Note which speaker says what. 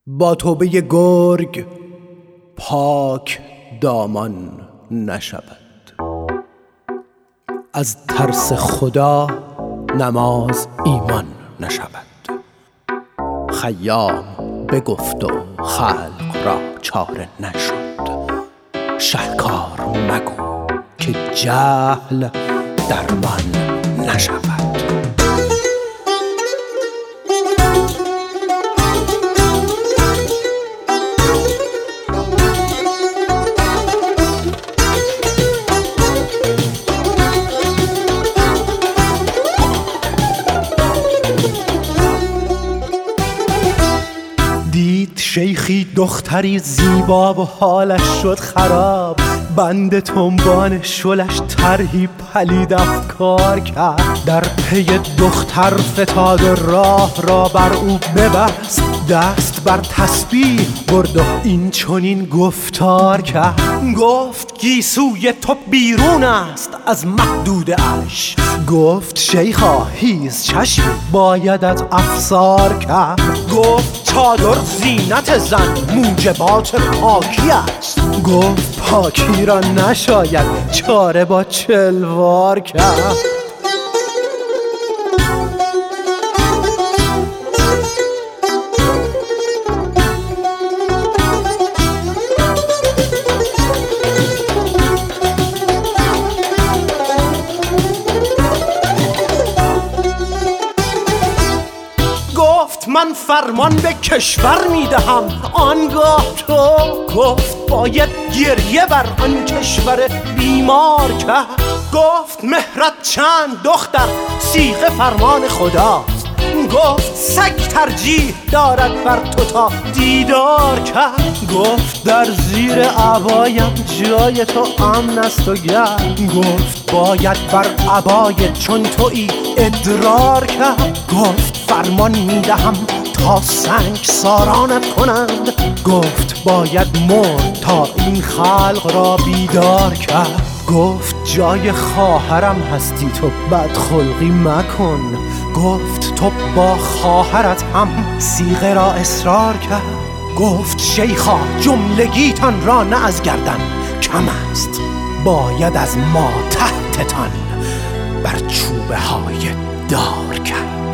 Speaker 1: با توبه گرگ پاک دامان نشود. از ترس خدا نماز ایمان نشود. خیام بگفت و خلق را چاره نشد. شهکار مگو که جهل درمان نشود. دید شیخی دختری زیبا و حالش شد خراب. بند تنبان شلش طرحی پلید افکار کرد. در پی دختر فتاد و راه را بر او ببست. دست بر تسبیح برد و این چنین گفتار کرد. گفت گیسوی تو بیرون است از محدود عرش. گفت شیخا هیز چشم بایدت افسار کرد. گفت چادر زینت زن موجبات پاکی است. گفت پاکی را نشاید چاره با چلوار کرد. گفت من فرمان به کشور میدهم. آنگاه تو گفت باید گریه بر آن کشور بیمار کرد. گفت مهرت چند دختر صیغه فرمان خداست. گفت سگ ترجیح دارد بر تو تا دیدار کرد. گفت در زیر عبایم جای تو امن است و گرم. گفت باید بر عبای چون تویی ادرار کرد. گفت فرمان میدهم تا سنگ سارانت کنند. گفت باید مرد تا این خلق را بیدار کرد. گفت جای خواهرم هستی تو بدخلقی مکن. گفت تو با خواهرت هم صیغه را اصرار کرد. گفت شیخا جملگیتان را نه از گردن کم است. باید از ما تحتتان بر چوبه های دار کرد.